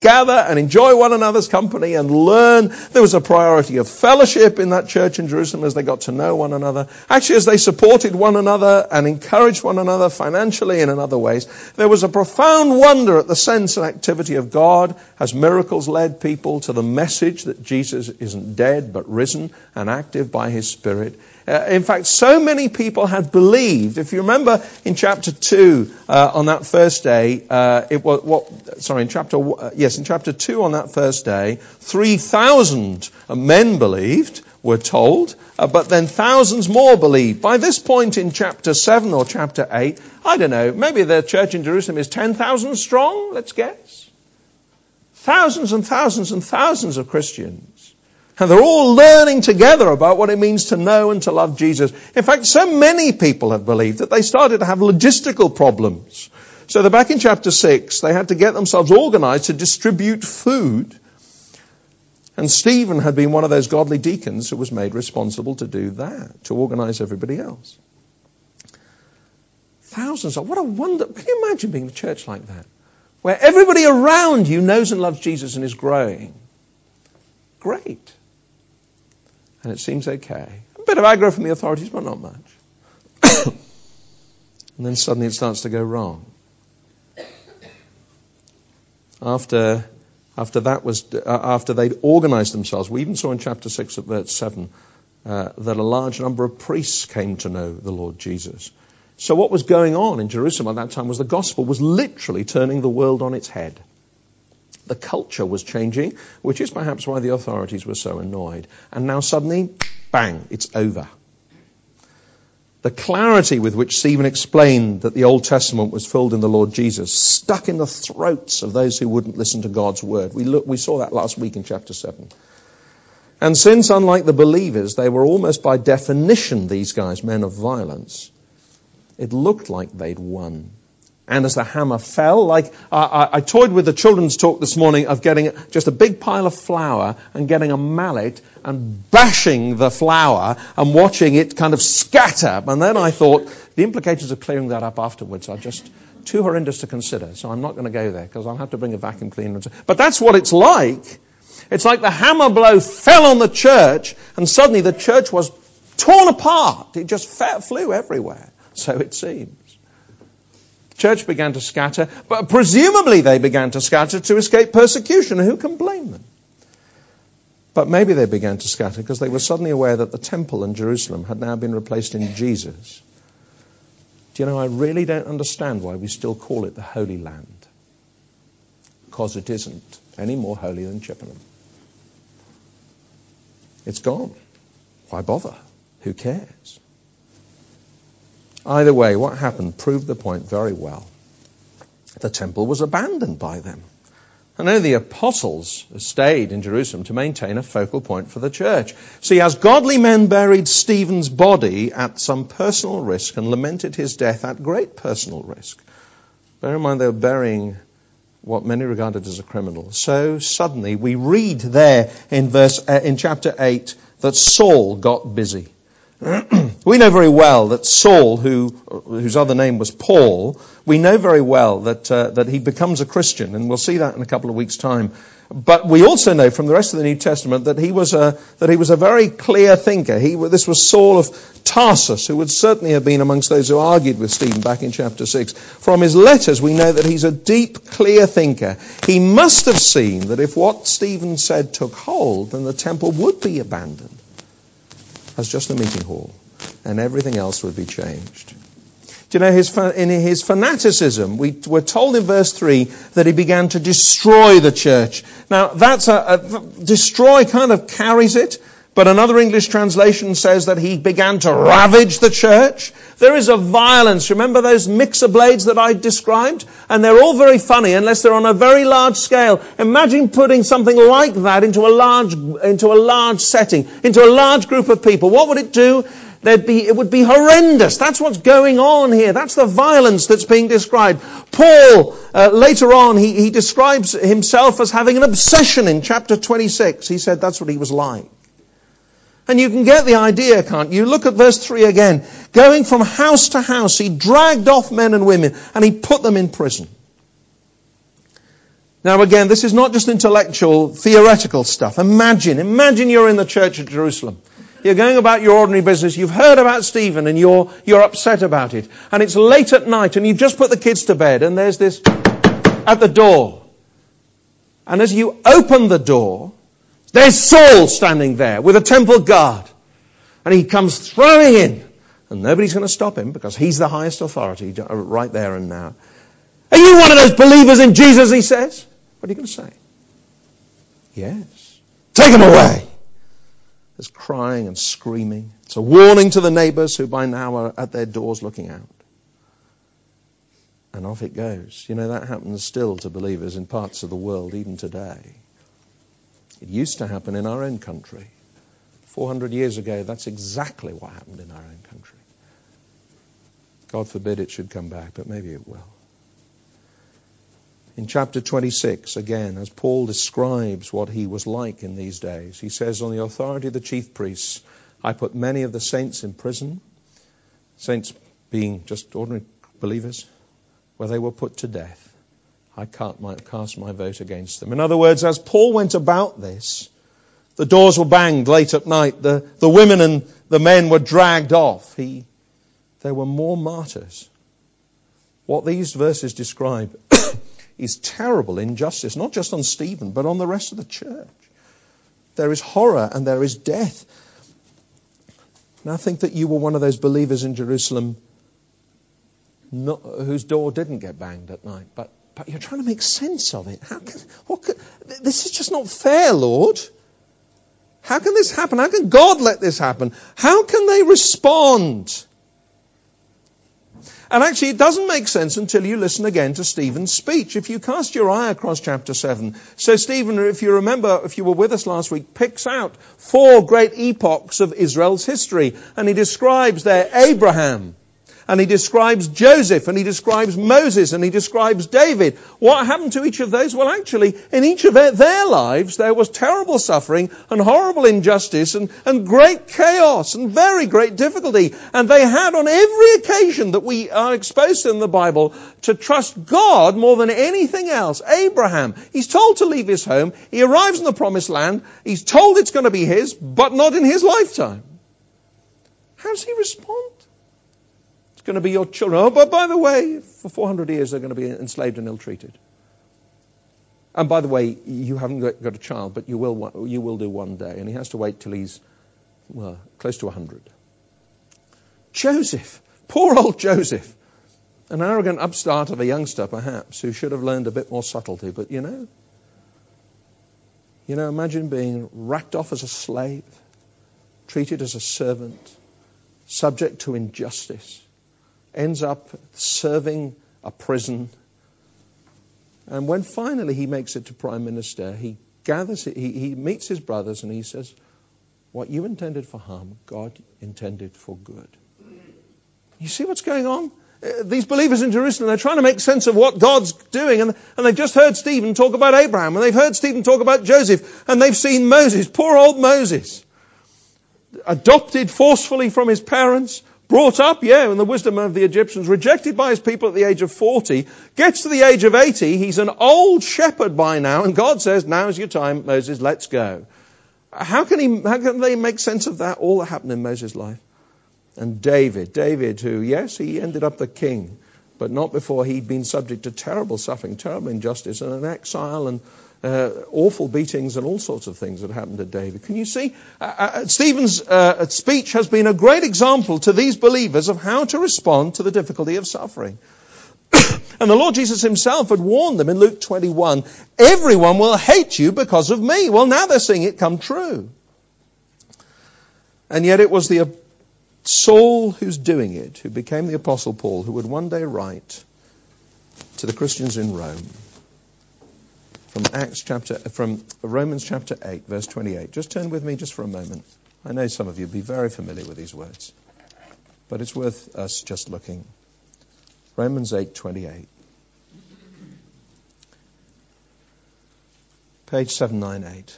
gather and enjoy one another's company and learn. There was a priority of fellowship in that church in Jerusalem as they got to know one another. Actually, as they supported one another and encouraged one another financially and in other ways, there was a profound wonder at the sense and activity of God as miracles led people to the message that Jesus isn't dead but risen and active by his Spirit. In fact, so many people had believed. If you remember in chapter 2, on that first day, in chapter 2 on that first day, 3,000 men believed, we're told, but then thousands more believed. By this point in chapter 7 or chapter 8, I don't know, maybe the church in Jerusalem is 10,000 strong, let's guess. Thousands and thousands and thousands of Christians. And they're all learning together about what it means to know and to love Jesus. In fact, so many people have believed that they started to have logistical problems. So back in chapter 6, they had to get themselves organized to distribute food. And Stephen had been one of those godly deacons who was made responsible to do that, to organize everybody else. Thousands what a wonder. Can you imagine being a church like that? Where everybody around you knows and loves Jesus and is growing. Great. And it seems okay. A bit of aggro from the authorities, but not much. And then suddenly it starts to go wrong. After they'd organized themselves, we even saw in chapter 6 at verse 7 that a large number of priests came to know the Lord Jesus. So what was going on in Jerusalem at that time was the gospel was literally turning the world on its head. The culture was changing, which is perhaps why the authorities were so annoyed. And now suddenly, bang, it's over. The clarity with which Stephen explained that the Old Testament was filled in the Lord Jesus stuck in the throats of those who wouldn't listen to God's word. We saw that last week in chapter 7. And since, unlike the believers, they were almost by definition, these guys, men of violence, it looked like they'd won. And as the hammer fell, like I toyed with the children's talk this morning of getting just a big pile of flour and getting a mallet and bashing the flour and watching it kind of scatter. And then I thought the implications of clearing that up afterwards are just too horrendous to consider. So I'm not going to go there because I'll have to bring a vacuum cleaner. But that's what it's like. It's like the hammer blow fell on the church and suddenly the church was torn apart. It just flew everywhere. So it seems. Church began to scatter, but presumably they began to scatter to escape persecution. Who can blame them? But maybe they began to scatter because they were suddenly aware that the temple in Jerusalem had now been replaced in Jesus. Do you know, I really don't understand why we still call it the Holy Land. Because it isn't any more holy than Chippenham. It's gone. Why bother? Who cares? Either way, what happened proved the point very well. The temple was abandoned by them. And only the apostles stayed in Jerusalem to maintain a focal point for the church. See, as godly men buried Stephen's body at some personal risk and lamented his death at great personal risk, bear in mind they were burying what many regarded as a criminal. So suddenly we read there in chapter 8 that Saul got busy. We know very well that Saul, whose other name was Paul, we know very well that he becomes a Christian, and we'll see that in a couple of weeks' time. But we also know from the rest of the New Testament that he was a very clear thinker. This was Saul of Tarsus, who would certainly have been amongst those who argued with Stephen back in chapter 6. From his letters, we know that he's a deep, clear thinker. He must have seen that if what Stephen said took hold, then the temple would be abandoned as just a meeting hall, and everything else would be changed. Do you know, in his fanaticism, we're told in verse 3 that he began to destroy the church. Now, that's destroy kind of carries it, but another English translation says that he began to ravage the church. There is a violence. Remember those mixer blades that I described? And they're all very funny unless they're on a very large scale. Imagine putting something like that into a large setting, into a large group of people. What would it do? It would be horrendous. That's what's going on here. That's the violence that's being described. Paul, later on, he describes himself as having an obsession in chapter 26. He said that's what he was like. And you can get the idea, can't you? Look at verse 3 again. Going from house to house, he dragged off men and women and he put them in prison. Now again, this is not just intellectual, theoretical stuff. Imagine you're in the church at Jerusalem. You're going about your ordinary business. You've heard about Stephen and you're upset about it. And it's late at night and you've just put the kids to bed and there's this at the door. And as you open the door, there's Saul standing there with a temple guard. And he comes throwing in. And nobody's going to stop him because he's the highest authority right there and now. Are you one of those believers in Jesus, he says? What are you going to say? Yes. Take him away. There's crying and screaming. It's a warning to the neighbors who by now are at their doors looking out. And off it goes. You know, that happens still to believers in parts of the world even today. It used to happen in our own country. 400 years ago, that's exactly what happened in our own country. God forbid it should come back, but maybe it will. In chapter 26, again, as Paul describes what he was like in these days, he says, on the authority of the chief priests, I put many of the saints in prison, saints being just ordinary believers, where they were put to death. I cast my vote against them. In other words, as Paul went about this, the doors were banged late at night, the women and the men were dragged off. There were more martyrs. What these verses describe is terrible injustice, not just on Stephen, but on the rest of the church. There is horror and there is death. Now think that you were one of those believers in Jerusalem whose door didn't get banged at night, but you're trying to make sense of it. This is just not fair, Lord. How can this happen? How can God let this happen? How can they respond? And actually, it doesn't make sense until you listen again to Stephen's speech. If you cast your eye across chapter 7, so Stephen, if you remember, if you were with us last week, picks out 4 great epochs of Israel's history. And he describes there Abraham, and he describes Joseph, and he describes Moses, and he describes David. What happened to each of those? Well, actually, in each of their lives, there was terrible suffering and horrible injustice and great chaos and very great difficulty. And they had on every occasion that we are exposed to in the Bible to trust God more than anything else. Abraham, he's told to leave his home. He arrives in the promised land. He's told it's going to be his, but not in his lifetime. How does he respond? It's going to be your children. Oh, but by the way, for 400 years they're going to be enslaved and ill-treated. And by the way, you haven't got a child, but you will do one day. And he has to wait till he's, close to 100. Joseph, poor old Joseph, an arrogant upstart of a youngster perhaps, who should have learned a bit more subtlety. But you know, imagine being racked off as a slave, treated as a servant, subject to injustice. Ends up serving a prison. And when finally he makes it to prime minister, he meets his brothers and he says, what you intended for harm, God intended for good. You see what's going on? These believers in Jerusalem, they're trying to make sense of what God's doing, and they've just heard Stephen talk about Abraham, and they've heard Stephen talk about Joseph, and they've seen Moses, poor old Moses, adopted forcefully from his parents, brought up, in the wisdom of the Egyptians, rejected by his people at the age of 40, gets to the age of 80, he's an old shepherd by now, and God says, now's your time, Moses, let's go. How can they make sense of that, all that happened in Moses' life? And David who, yes, he ended up the king, but not before he'd been subject to terrible suffering, terrible injustice, and an exile, and awful beatings and all sorts of things that happened to David. Can you see? Stephen's speech has been a great example to these believers of how to respond to the difficulty of suffering. And the Lord Jesus himself had warned them in Luke 21, everyone will hate you because of me. Well, now they're seeing it come true. And yet it was the Saul who's doing it, who became the Apostle Paul, who would one day write to the Christians in Rome, from Romans chapter 8, verse 28. Just turn with me just for a moment. I know some of you will be very familiar with these words, but it's worth us just looking. Romans 8:28. Page 798.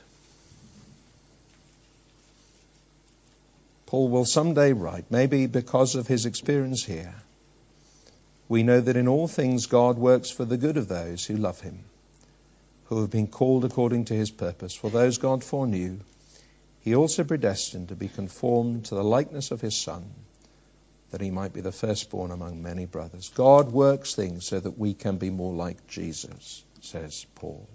Paul will someday write, maybe because of his experience here, we know that in all things God works for the good of those who love him, who have been called according to his purpose. For those God foreknew, he also predestined to be conformed to the likeness of his Son, that he might be the firstborn among many brothers. God works things so that we can be more like Jesus, says Paul.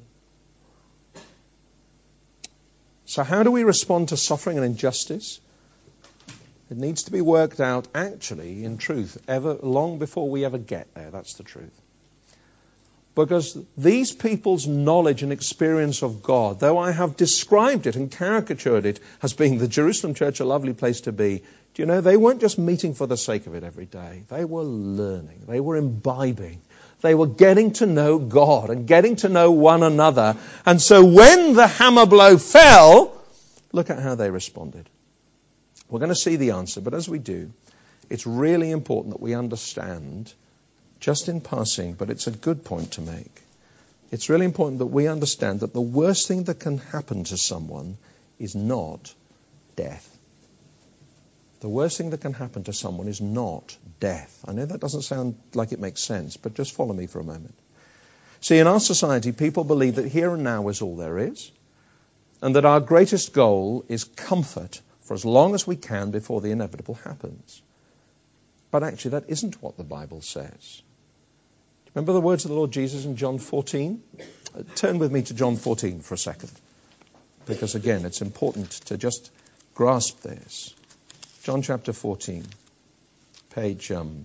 So how do we respond to suffering and injustice? It needs to be worked out actually in truth, long before we ever get there. That's the truth. Because these people's knowledge and experience of God, though I have described it and caricatured it as being the Jerusalem church a lovely place to be, do you know, they weren't just meeting for the sake of it every day. They were learning. They were imbibing. They were getting to know God and getting to know one another. And so when the hammer blow fell, look at how they responded. We're going to see the answer, but as we do, it's really important that we understand, just in passing, but it's a good point to make. It's really important that we understand that the worst thing that can happen to someone is not death. The worst thing that can happen to someone is not death. I know that doesn't sound like it makes sense, but just follow me for a moment. See, in our society, people believe that here and now is all there is, and that our greatest goal is comfort for as long as we can before the inevitable happens. But actually, that isn't what the Bible says. Remember the words of the Lord Jesus in John 14? Turn with me to John 14 for a second, because again, it's important to just grasp this. John chapter 14, page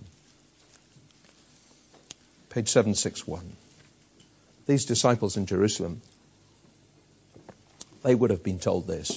761. These disciples in Jerusalem, they would have been told this.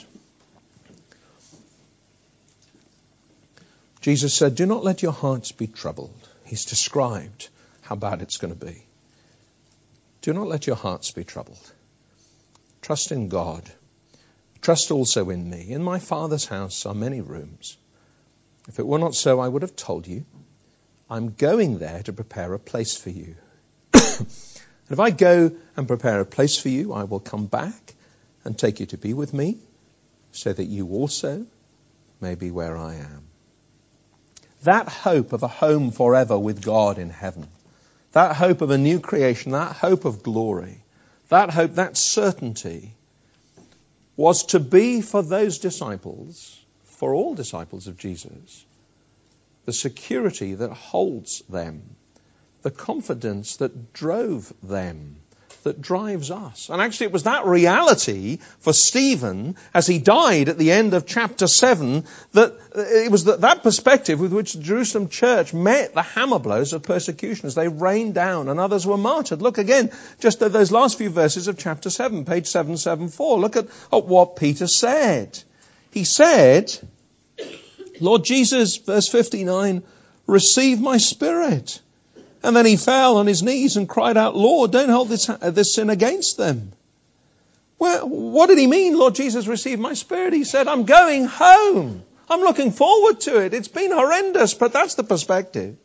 Jesus said, "Do not let your hearts be troubled." He's described how bad it's going to be. Do not let your hearts be troubled. Trust in God. Trust also in me. In my Father's house are many rooms. If it were not so, I would have told you. I'm going there to prepare a place for you. And if I go and prepare a place for you, I will come back and take you to be with me, so that you also may be where I am. That hope of a home forever with God in heaven, that hope of a new creation, that hope of glory, that hope, that certainty, was to be for those disciples, for all disciples of Jesus, the security that holds them, the confidence that drove them, that drives us. And actually it was that reality for Stephen as he died at the end of chapter 7, that it was that perspective with which the Jerusalem church met the hammer blows of persecution as they rained down and others were martyred. Look again, just at those last few verses of chapter 7, page 774. Look at what Peter said. He said, Lord Jesus, verse 59, receive my spirit. And then he fell on his knees and cried out, Lord, don't hold this sin against them. Well, what did he mean, Lord Jesus, receive my spirit? He said, I'm going home. I'm looking forward to it. It's been horrendous, but that's the perspective.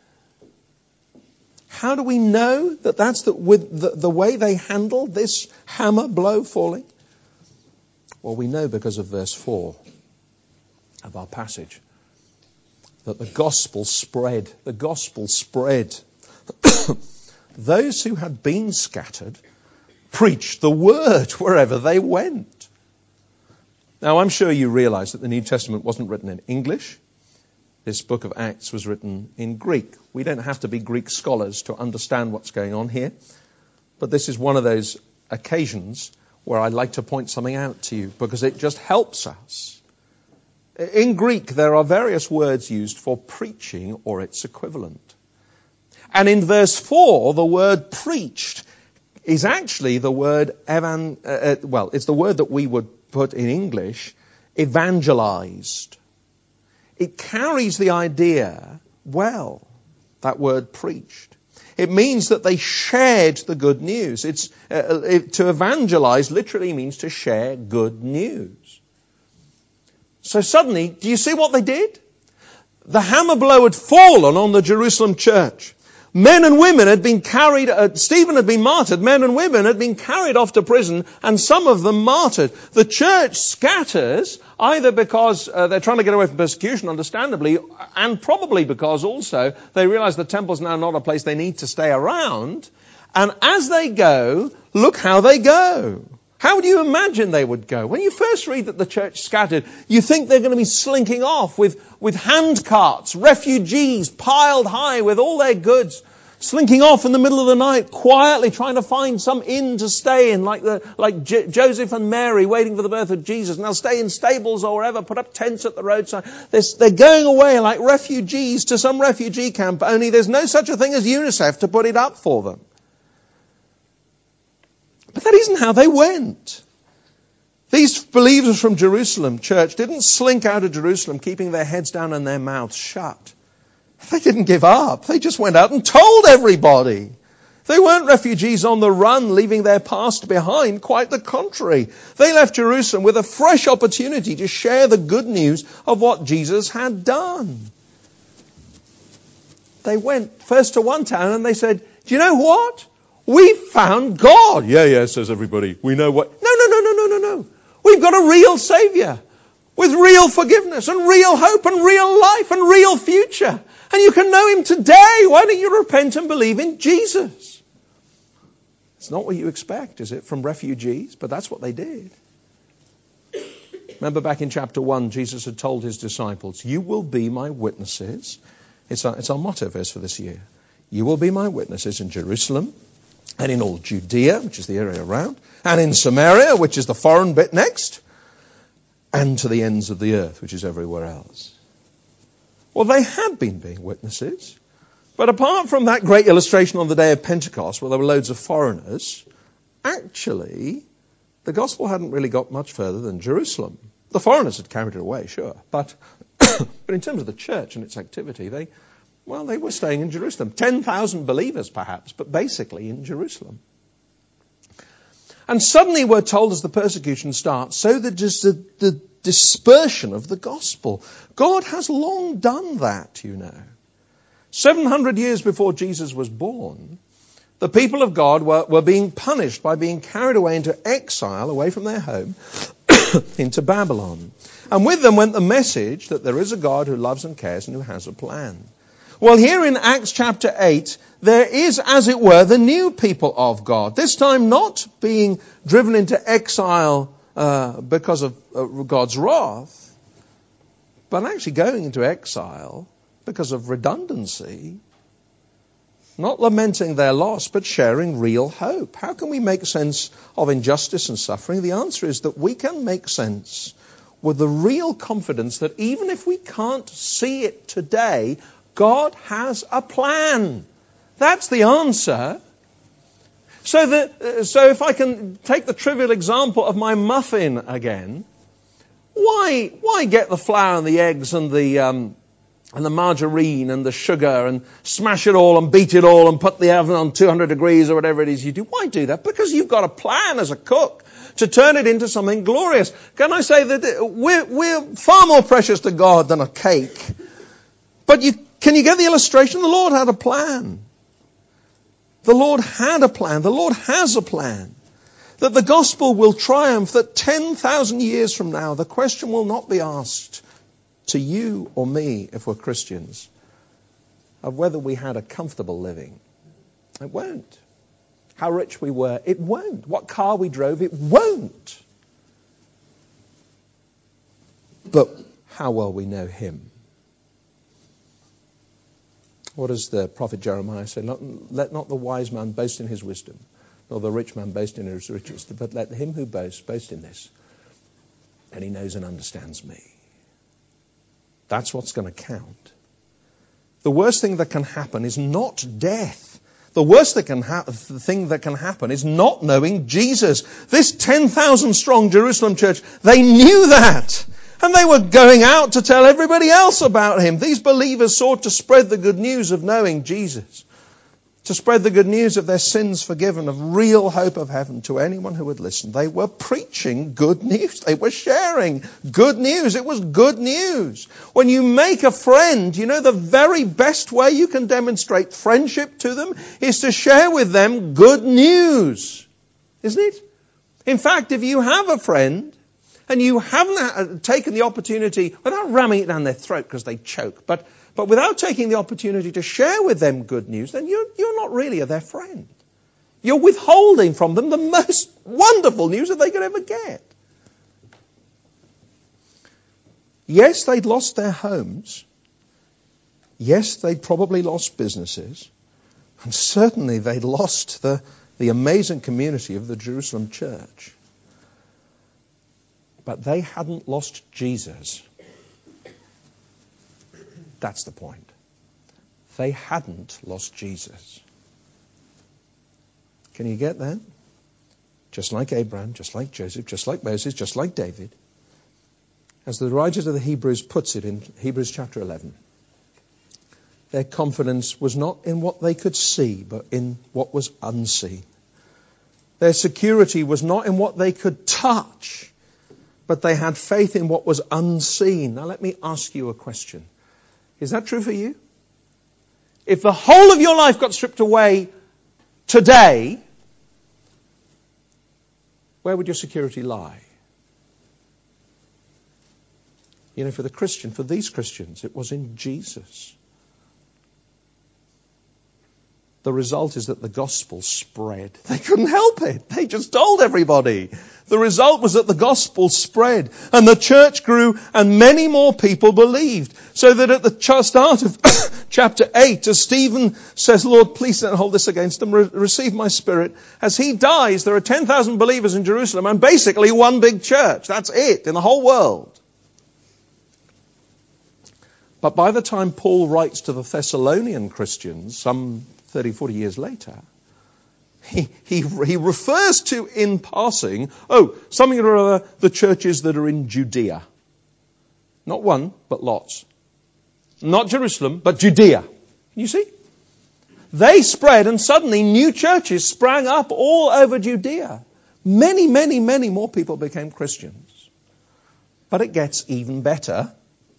How do we know that that's the way they handled this hammer blow falling? Well, we know because of verse 4 of our passage, that the gospel spread. The gospel spread. Those who had been scattered preached the word wherever they went. Now, I'm sure you realize that the New Testament wasn't written in English. This book of Acts was written in Greek. We don't have to be Greek scholars to understand what's going on here. But this is one of those occasions where I'd like to point something out to you, because it just helps us. In Greek, there are various words used for preaching or its equivalent. And in verse 4, the word preached is actually the word it's the word that we would put in English, evangelized. It carries the idea well, that word preached. It means that they shared the good news. To evangelize literally means to share good news. So suddenly, do you see what they did? The hammer blow had fallen on the Jerusalem church. Men and women had been carried, Stephen had been martyred, men and women had been carried off to prison, and some of them martyred. The church scatters, either because they're trying to get away from persecution, understandably, and probably because also they realize the temple's now not a place they need to stay around. And as they go, look how they go. How do you imagine they would go? When you first read that the church scattered, you think they're going to be slinking off with hand carts, refugees piled high with all their goods, slinking off in the middle of the night, quietly trying to find some inn to stay in, like Joseph and Mary waiting for the birth of Jesus. And they'll stay in stables or wherever, put up tents at the roadside. They're going away like refugees to some refugee camp, only there's no such a thing as UNICEF to put it up for them. But that isn't how they went. These believers from Jerusalem church didn't slink out of Jerusalem keeping their heads down and their mouths shut. They didn't give up. They just went out and told everybody. They weren't refugees on the run, leaving their past behind. Quite the contrary. They left Jerusalem with a fresh opportunity to share the good news of what Jesus had done. They went first to one town and they said, do you know what? We found God. Yeah, says everybody. We know what? No. We've got a real Savior with real forgiveness and real hope and real life and real future. And you can know Him today. Why don't you repent and believe in Jesus? It's not what you expect, is it, from refugees? But that's what they did. Remember back in chapter 1, Jesus had told His disciples, you will be my witnesses. It's our motto verse for this year. You will be my witnesses in Jerusalem, and in all Judea, which is the area around, and in Samaria, which is the foreign bit next, and to the ends of the earth, which is everywhere else. Well, they had been being witnesses, but apart from that great illustration on the day of Pentecost, where there were loads of foreigners, actually, the gospel hadn't really got much further than Jerusalem. The foreigners had carried it away, sure, but in terms of the church and its activity, they were staying in Jerusalem. 10,000 believers, perhaps, but basically in Jerusalem. And suddenly we're told as the persecution starts, so that just the dispersion of the gospel. God has long done that, you know. 700 years before Jesus was born, the people of God were being punished by being carried away into exile, away from their home, into Babylon. And with them went the message that there is a God who loves and cares and who has a plan. Well, here in Acts chapter 8, there is, as it were, the new people of God. This time not being driven into exile because of God's wrath, but actually going into exile because of redundancy. Not lamenting their loss, but sharing real hope. How can we make sense of injustice and suffering? The answer is that we can make sense with the real confidence that even if we can't see it today, God has a plan. That's the answer. So if I can take the trivial example of my muffin again, why get the flour and the eggs and the margarine and the sugar and smash it all and beat it all and put the oven on 200 degrees or whatever it is you do? Why do that? Because you've got a plan as a cook to turn it into something glorious. Can I say that we're far more precious to God than a cake? But can you get the illustration? The Lord had a plan. The Lord had a plan. The Lord has a plan. That the gospel will triumph, that 10,000 years from now, the question will not be asked to you or me, if we're Christians, of whether we had a comfortable living. It won't. How rich we were. It won't. What car we drove. It won't. But how well we know Him. What does the prophet Jeremiah say? Let not the wise man boast in his wisdom, nor the rich man boast in his riches, but let him who boasts boast in this, and he knows and understands me. That's what's going to count. The worst thing that can happen is not death. The worst thing that can happen is not knowing Jesus. This 10,000 strong Jerusalem church, they knew that. And they were going out to tell everybody else about Him. These believers sought to spread the good news of knowing Jesus. To spread the good news of their sins forgiven, of real hope of heaven to anyone who would listen. They were preaching good news. They were sharing good news. It was good news. When you make a friend, you know the very best way you can demonstrate friendship to them is to share with them good news. Isn't it? In fact, if you have a friend, and you haven't taken the opportunity, without ramming it down their throat because they choke, but without taking the opportunity to share with them good news, then you're not really their friend. You're withholding from them the most wonderful news that they could ever get. Yes, they'd lost their homes. Yes, they'd probably lost businesses. And certainly they'd lost the amazing community of the Jerusalem church. But they hadn't lost Jesus. That's the point. They hadn't lost Jesus. Can you get that? Just like Abraham, just like Joseph, just like Moses, just like David. As the writer of the Hebrews puts it in Hebrews chapter 11, their confidence was not in what they could see, but in what was unseen. Their security was not in what they could touch, but they had faith in what was unseen. Now let me ask you a question. Is that true for you? If the whole of your life got stripped away today, where would your security lie? You know, for these Christians, it was in Jesus. The result is that the gospel spread. They couldn't help it. They just told everybody. The result was that the gospel spread and the church grew and many more people believed. So that at the start of chapter 8, as Stephen says, Lord, please don't hold this against them. Receive my spirit. As he dies, there are 10,000 believers in Jerusalem and basically one big church. That's it in the whole world. But by the time Paul writes to the Thessalonian Christians, some 30, 40 years later, he refers to, in passing, something or other, the churches that are in Judea. Not one, but lots. Not Jerusalem, but Judea. You see? They spread and suddenly new churches sprang up all over Judea. Many, many, many more people became Christians. But it gets even better.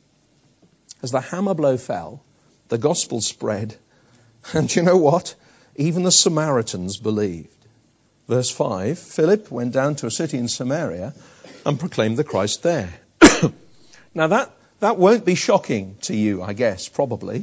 As the hammer blow fell, the gospel spread. And you know what? Even the Samaritans believed. Verse 5, Philip went down to a city in Samaria and proclaimed the Christ there. Now that won't be shocking to you, I guess, probably,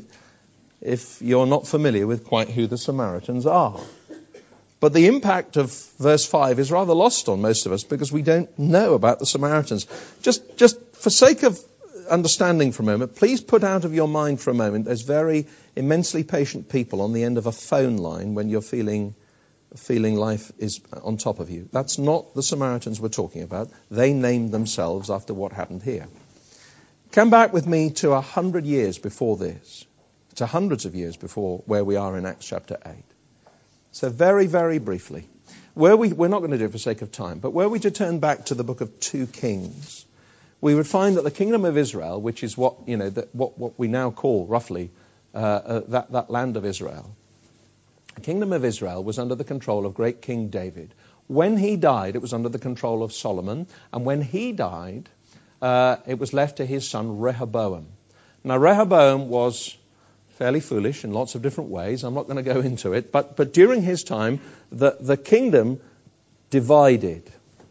if you're not familiar with quite who the Samaritans are. But the impact of verse 5 is rather lost on most of us because we don't know about the Samaritans. Just for sake of understanding for a moment, please put out of your mind for a moment there's very immensely patient people on the end of a phone line when you're feeling life is on top of you. That's not the Samaritans we're talking about. They named themselves after what happened here. Come back with me to 100 years before this, to hundreds of years before where we are in Acts chapter 8. So very, very briefly, we're not going to do it for sake of time, but were we to turn back to the book of 2 Kings, we would find that the kingdom of Israel, which is what we now call roughly that land of Israel, the kingdom of Israel was under the control of great King David. When he died, it was under the control of Solomon, and when he died, it was left to his son Rehoboam. Now Rehoboam was fairly foolish in lots of different ways. I'm not going to go into it, but during his time, the kingdom divided,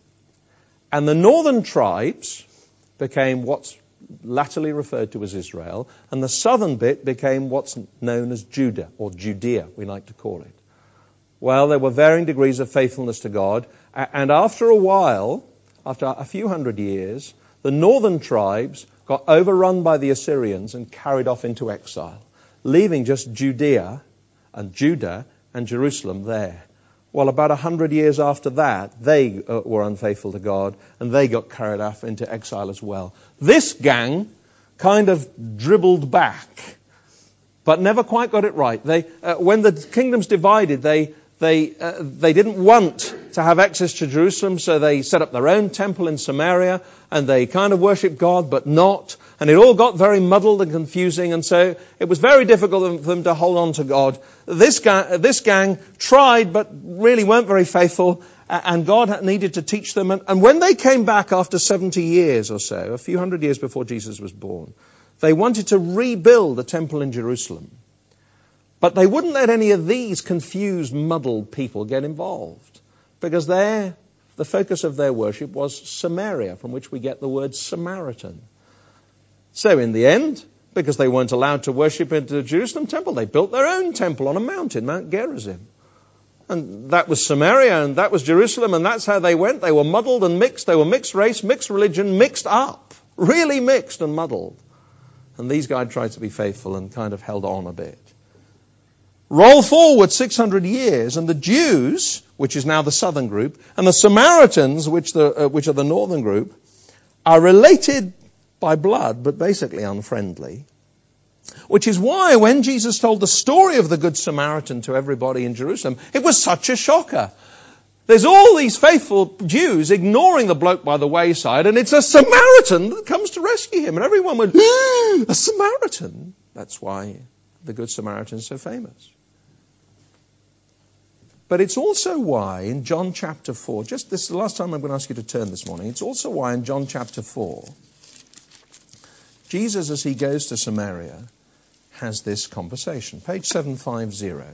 and the northern tribes became what's latterly referred to as Israel, and the southern bit became what's known as Judah, or Judea, we like to call it. Well, there were varying degrees of faithfulness to God, and after a while, after a few hundred years, the northern tribes got overrun by the Assyrians and carried off into exile, leaving just Judea and Judah and Jerusalem there. Well, about 100 years after that, they were unfaithful to God, and they got carried off into exile as well. This gang kind of dribbled back, but never quite got it right. When the kingdoms divided, they didn't want to have access to Jerusalem, so they set up their own temple in Samaria, and they kind of worshipped God, but not. And it all got very muddled and confusing, and so it was very difficult for them to hold on to God. This gang tried, but really weren't very faithful, and God needed to teach them. And when they came back after 70 years or so, a few hundred years before Jesus was born, they wanted to rebuild the temple in Jerusalem. But they wouldn't let any of these confused, muddled people get involved, because the focus of their worship was Samaria, from which we get the word Samaritan. So in the end, because they weren't allowed to worship in the Jerusalem temple, they built their own temple on a mountain, Mount Gerizim. And that was Samaria, and that was Jerusalem, and that's how they went. They were muddled and mixed. They were mixed race, mixed religion, mixed up. Really mixed and muddled. And these guys tried to be faithful and kind of held on a bit. Roll forward 600 years, and the Jews, which is now the southern group, and the Samaritans, which are the northern group, are related by blood, but basically unfriendly. Which is why when Jesus told the story of the Good Samaritan to everybody in Jerusalem, it was such a shocker. There's all these faithful Jews ignoring the bloke by the wayside, and it's a Samaritan that comes to rescue him. And everyone went, a Samaritan? That's why the Good Samaritan is so famous. But it's also why in John chapter 4, just this is the last time I'm going to ask you to turn this morning, it's also why in John chapter 4, Jesus, as he goes to Samaria, has this conversation. Page 750.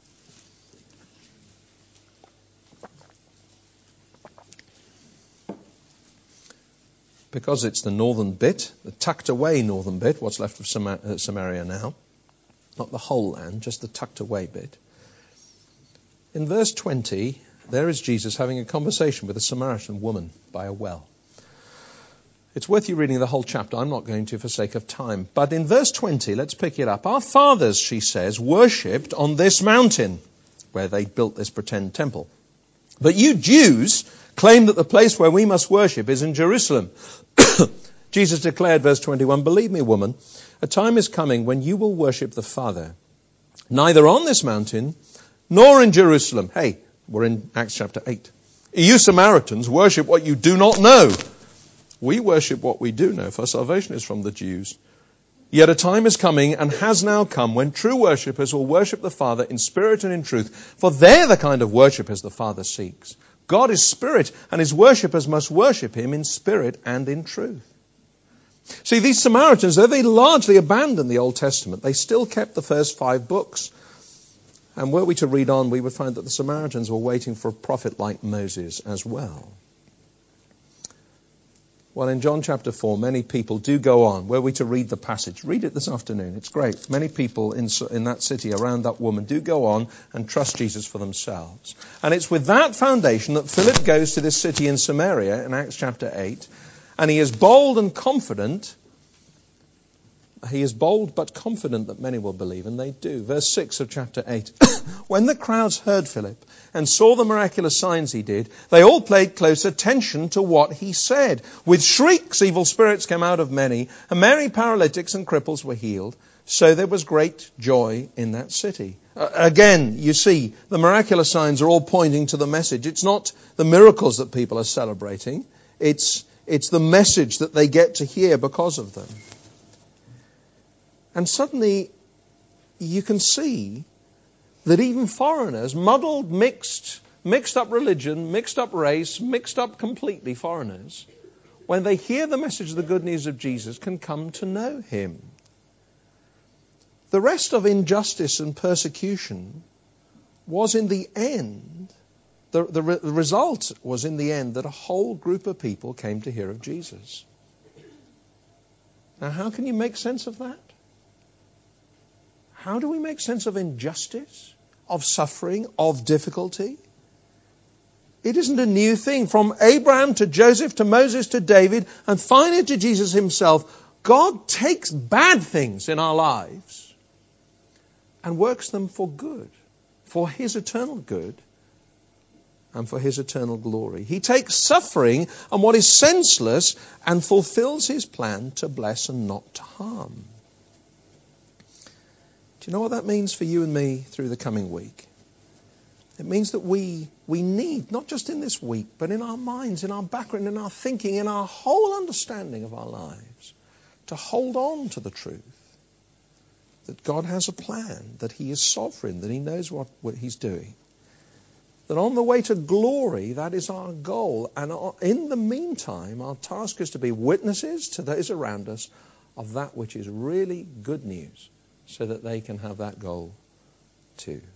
Because it's the northern bit, the tucked away northern bit, what's left of Samaria now, not the whole land, just the tucked away bit. In verse 20, there is Jesus having a conversation with a Samaritan woman by a well. It's worth you reading the whole chapter. I'm not going to for sake of time. But in verse 20, let's pick it up. Our fathers, she says, worshipped on this mountain where they built this pretend temple. But you Jews claim that the place where we must worship is in Jerusalem. Jesus declared, verse 21, believe me, woman, a time is coming when you will worship the Father, neither on this mountain nor in Jerusalem. Hey, we're in Acts chapter 8. You Samaritans worship what you do not know. We worship what we do know, for salvation is from the Jews. Yet a time is coming and has now come when true worshippers will worship the Father in spirit and in truth, for they're the kind of worshippers the Father seeks. God is spirit, and his worshippers must worship him in spirit and in truth. See, these Samaritans, though they largely abandoned the Old Testament, they still kept the first 5 books. And were we to read on, we would find that the Samaritans were waiting for a prophet like Moses as well. Well, in John chapter 4, many people do go on. Were we to read the passage, read it this afternoon. It's great. Many people in that city around that woman do go on and trust Jesus for themselves. And it's with that foundation that Philip goes to this city in Samaria in Acts chapter 8. And he is bold and confident. He is bold but confident that many will believe, and they do. Verse 6 of chapter 8. When the crowds heard Philip and saw the miraculous signs he did, they all paid close attention to what he said. With shrieks, evil spirits came out of many, and many paralytics and cripples were healed. So there was great joy in that city. Again, you see, the miraculous signs are all pointing to the message. It's not the miracles that people are celebrating. It's the message that they get to hear because of them. And suddenly, you can see that even foreigners, muddled, mixed up religion, mixed up race, mixed up completely foreigners, when they hear the message of the good news of Jesus, can come to know him. The rest of injustice and persecution was in the end, the result was in the end that a whole group of people came to hear of Jesus. Now, how can you make sense of that? How do we make sense of injustice, of suffering, of difficulty? It isn't a new thing. From Abraham to Joseph to Moses to David and finally to Jesus himself, God takes bad things in our lives and works them for good, for his eternal good and for his eternal glory. He takes suffering and what is senseless and fulfills his plan to bless and not to harm. Do you know what that means for you and me through the coming week? It means that we need, not just in this week, but in our minds, in our background, in our thinking, in our whole understanding of our lives, to hold on to the truth that God has a plan, that he is sovereign, that he knows what he's doing. That on the way to glory, that is our goal. And in the meantime, our task is to be witnesses to those around us of that which is really good news, so that they can have that goal too.